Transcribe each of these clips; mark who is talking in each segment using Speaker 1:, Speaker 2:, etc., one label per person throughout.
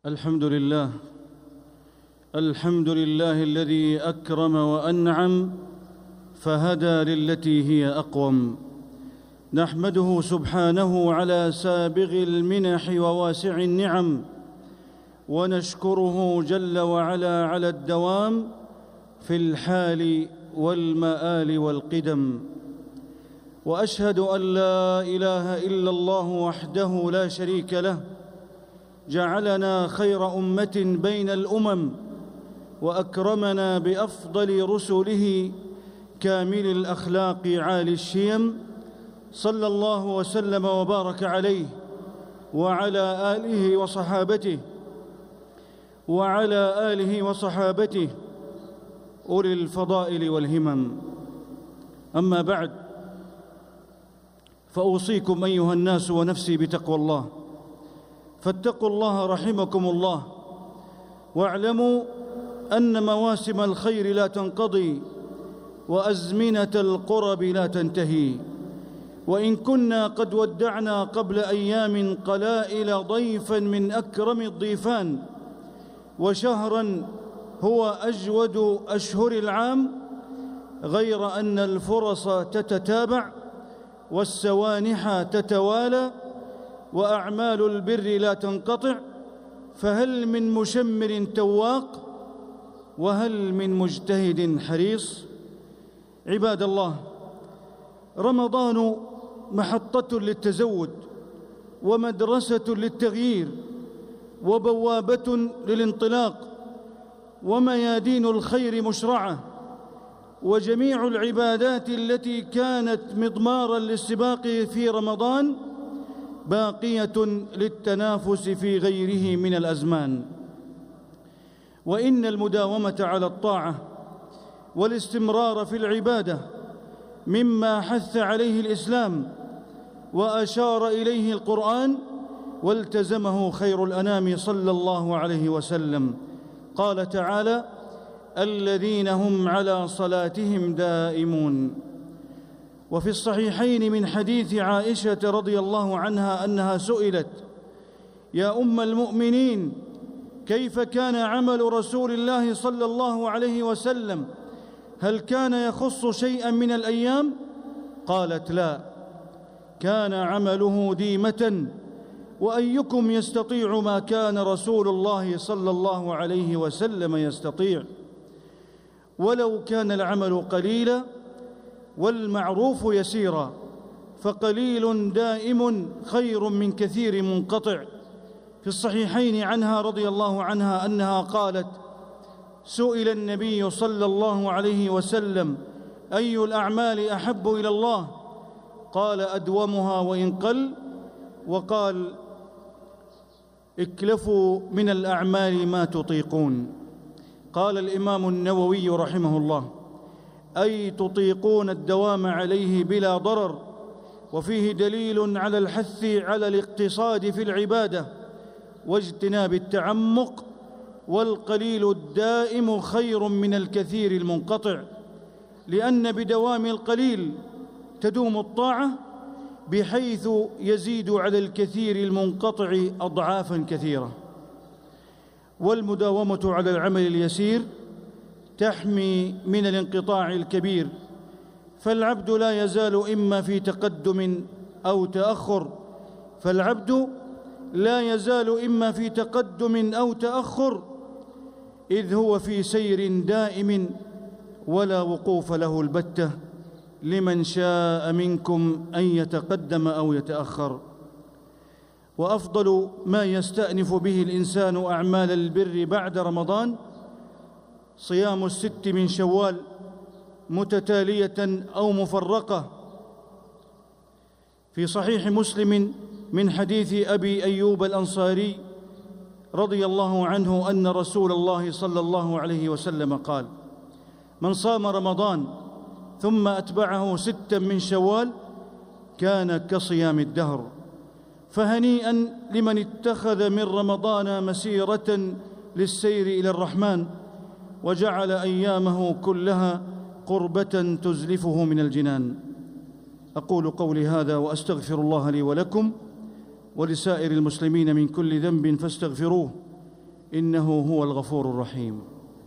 Speaker 1: الحمد لله الذي أكرم وأنعم فهدى للتي هي أقوم. نحمده سبحانه على سابغ المنح وواسع النعم، ونشكره جل وعلا على الدوام في الحال والمآل والقدم. وأشهد أن لا إله إلا الله وحده لا شريك له، جعلنا خير أمة بين الأمم، وأكرمنا بأفضل رسله كامل الأخلاق عالي الشيم، صلى الله وسلم وبارك عليه وعلى آله وصحابته أولي الفضائل والهمم. أما بعد، فأوصيكم أيها الناس ونفسي بتقوى الله، فاتقوا الله رحمكم الله، واعلموا أن مواسم الخير لا تنقضي، وأزمنة القرب لا تنتهي. وإن كنا قد ودعنا قبل أيام قلائل ضيفاً من أكرم الضيفان، وشهراً هو أجود أشهر العام، غير أن الفرص تتتابع والسوانح تتوالى وأعمال البر لا تنقطع، فهل من مشمر تواق وهل من مجتهد حريص؟ عباد الله، رمضان محطة للتزود، ومدرسة للتغيير، وبوابة للانطلاق، وميادين الخير مشرعة، وجميع العبادات التي كانت مضماراً للسباق في رمضان باقية للتنافس في غيره من الأزمان. وإن المداومة على الطاعة والاستمرار في العبادة مما حث عليه الإسلام وأشار إليه القرآن والتزمه خير الأنام صلى الله عليه وسلم. قال تعالى: الذين هم على صلاتهم دائمون. وفي الصحيحين من حديث عائشة رضي الله عنها أنها سئلت: يا أم المؤمنين، كيف كان عمل رسول الله صلى الله عليه وسلم؟ هل كان يخص شيئا من الأيام؟ قالت: لا، كان عمله ديمة. وأيكم يستطيع ما كان رسول الله صلى الله عليه وسلم يستطيع؟ ولو كان العمل قليلا والمعروف يسيرا، فقليل دائم خير من كثير منقطع. في الصحيحين عنها رضي الله عنها أنها قالت: سئل النبي صلى الله عليه وسلم: أي الأعمال أحب إلى الله؟ قال: أدومها وإن قل. وقال: اكلفوا من الأعمال ما تطيقون. قال الإمام النووي رحمه الله: أي تطيقون الدوام عليه بلا ضرر. وفيه دليل على الحث على الاقتصاد في العبادة واجتناب التعمق، والقليل الدائم خير من الكثير المنقطع، لأن بدوام القليل تدوم الطاعة، بحيث يزيد على الكثير المنقطع أضعافاً كثيرة. والمداومة على العمل اليسير تحمي من الانقطاع الكبير، فالعبد لا يزال إما في تقدم أو تأخر، إذ هو في سير دائم ولا وقوف له البتة، لمن شاء منكم أن يتقدم أو يتأخر. وأفضل ما يستأنف به الإنسان أعمال البر بعد رمضان صيام 6 من شوال متتالية أو مفرقة. في صحيح مسلم من حديث أبي أيوب الأنصاري رضي الله عنه أن رسول الله صلى الله عليه وسلم قال: من صام رمضان ثم أتبعه 6 من شوال كان كصيام الدهر. فهنيئا لمن اتخذ من رمضان مسيرة للسير إلى الرحمن، وجعل أيامه كلها قربة تزلفه من الجنان. أقول قولي هذا وأستغفر الله لي ولكم ولسائر المسلمين من كل ذنب فاستغفروه إنه هو الغفور الرحيم.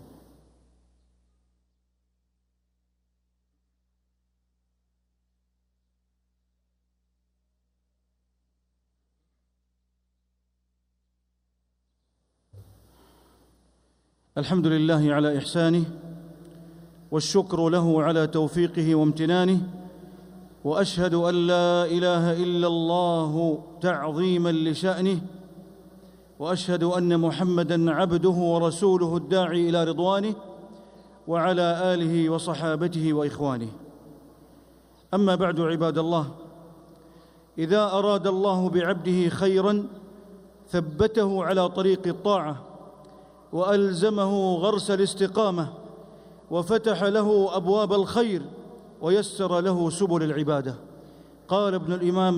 Speaker 1: الحمد لله على إحسانه، والشكر له على توفيقه وامتنانه، وأشهد أن لا إله إلا الله تعظيماً لشأنه، وأشهد أن محمداً عبده ورسوله الداعي إلى رضوانه، وعلى آله وصحابته وإخوانه. أما بعد، عباد الله، إذا أراد الله بعبده خيراً ثبته على طريق الطاعة، وألزمه غرس الاستقامة، وفتح له أبواب الخير، ويسر له سبل العبادة. قال الإمام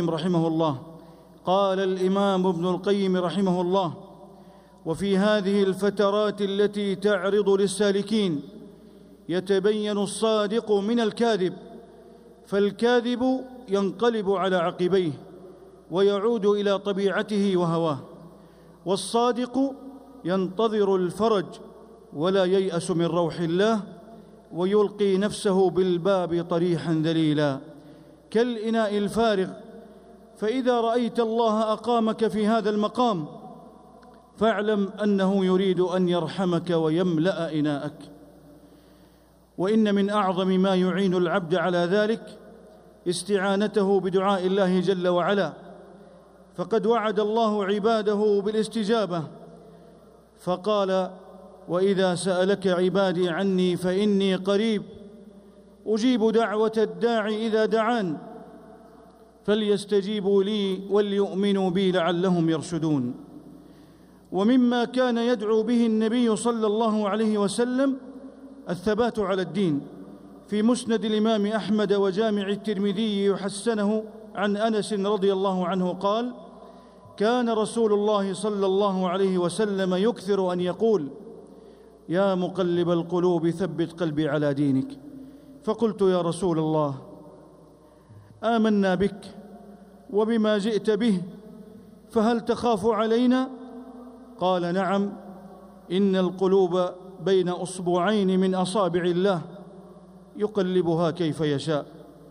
Speaker 1: ابن القيم رحمه الله: وفي هذه الفترات التي تعرض للسالكين يتبين الصادق من الكاذب، فالكاذب ينقلب على عقبيه ويعود إلى طبيعته وهواه، والصادق ينتظر الفرج ولا ييأس من روح الله، ويلقي نفسه بالباب طريحاً ذليلاً كالإناء الفارغ. فإذا رأيت الله أقامك في هذا المقام فاعلم أنه يريد أن يرحمك ويملأ إناءك. وإن من أعظم ما يعين العبد على ذلك استعانته بدعاء الله جل وعلا، فقد وعد الله عباده بالاستجابة، فقال: وإذا سألك عبادي عني فإني قريب أجيب دعوة الداعي إذا دعان فليستجيبوا لي وليؤمنوا بي لعلهم يرشدون. ومما كان يدعو به النبي صلى الله عليه وسلم الثبات على الدين. في مسند الإمام أحمد وجامع الترمذي يحسنه عن أنس رضي الله عنه قال: كان رسول الله صلى الله عليه وسلم يكثر أن يقول: يا مقلب القلوب ثبت قلبي على دينك. فقلت: يا رسول الله، آمنا بك وبما جئت به، فهل تخاف علينا؟ قال: نعم، إن القلوب بين أصبعين من أصابع الله يقلبها كيف يشاء.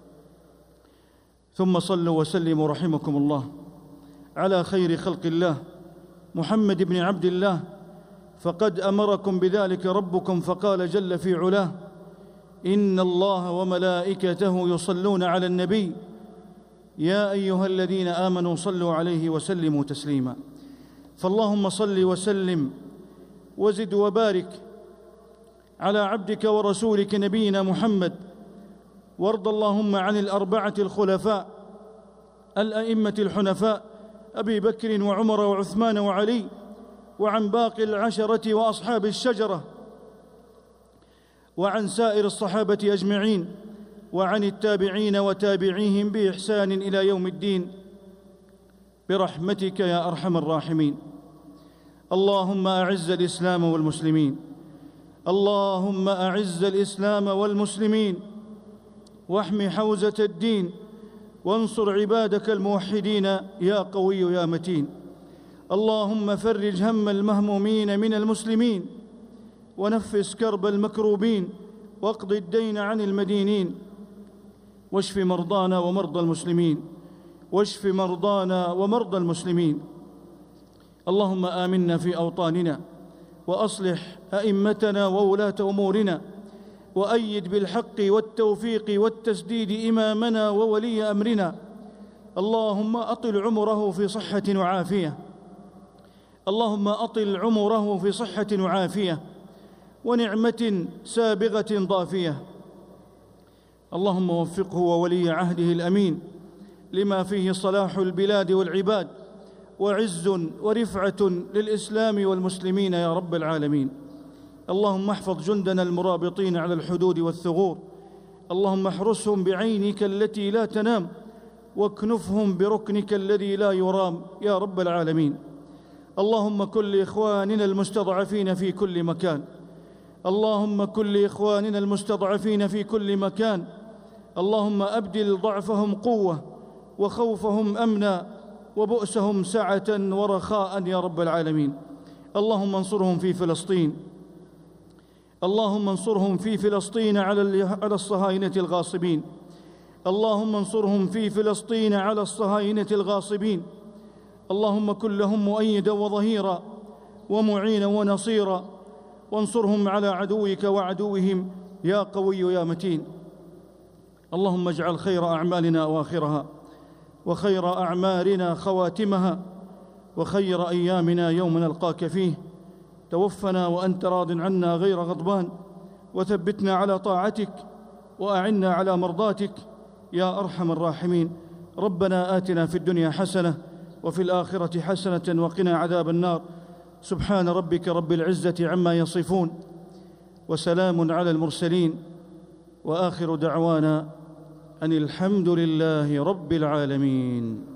Speaker 1: ثم صلوا وسلموا رحمكم الله على خير خلق الله محمد بن عبد الله، فقد أمركم بذلك ربكم فقال جل في علاه: إن الله وملائكته يصلون على النبي يا أيها الذين آمنوا صلوا عليه وسلموا تسليما. فاللهم صل وسلم وزد وبارك على عبدك ورسولك نبينا محمد، وارض اللهم عن الأربعة الخلفاء الأئمة الحنفاء أبي بكر وعمر وعثمان وعلي، وعن باقي العشرة وأصحاب الشجرة، وعن سائر الصحابة أجمعين، وعن التابعين وتابعيهم بإحسان إلى يوم الدين برحمتك يا أرحم الراحمين. اللهم أعز الإسلام والمسلمين، اللهم أعز الإسلام والمسلمين، واحم حوزة الدين، وانصر عبادك الموحدين يا قوي يا متين. اللهم فرج هم المهمومين من المسلمين، ونفس كرب المكروبين، واقض الدين عن المدينين، واشف مرضانا ومرضى المسلمين، واشف مرضانا ومرضى المسلمين. اللهم آمنا في أوطاننا، وأصلح أئمتنا وولاة أمورنا، وأيد بالحق والتوفيق والتسديد إمامنا وولي أمرنا. اللهم أطل عمره في صحة وعافية، اللهم أطل عمره في صحة وعافية ونعمة سابغة ضافية. اللهم وفقه وولي عهده الأمين لما فيه صلاح البلاد والعباد وعز ورفعة للإسلام والمسلمين يا رب العالمين. اللهم احفظ جندنا المرابطين على الحدود والثغور، اللهم احرسهم بعينك التي لا تنام، واكنفهم بركنك الذي لا يرام يا رب العالمين. اللهم كن لإخواننا المستضعفين في كل مكان، اللهم كن لإخواننا المستضعفين في كل مكان. اللهم أبدل ضعفهم قوة، وخوفهم أمنا، وبؤسهم سعة ورخاء يا رب العالمين. اللهم انصرهم في فلسطين، اللهم انصرهم في فلسطين على الصهاينة الغاصبين، اللهم انصرهم في فلسطين على الصهاينة الغاصبين. اللهم كن لهم مؤيدا وظهيرا ومعينا ونصيرا، وانصرهم على عدوك وعدوهم يا قوي يا متين. اللهم اجعل خير أعمالنا أواخرها، وخير أعمارنا خواتمها، وخير أيامنا يوم نلقاك فيه. توفنا وأنت راض عنا غير غضبان، وثبتنا على طاعتك، وأعنا على مرضاتك يا أرحم الراحمين. ربنا آتنا في الدنيا حسنة وفي الآخرة حسنة وقنا عذاب النار. سبحان ربك رب العزة عما يصفون، وسلام على المرسلين، وآخر دعوانا أن الحمد لله رب العالمين.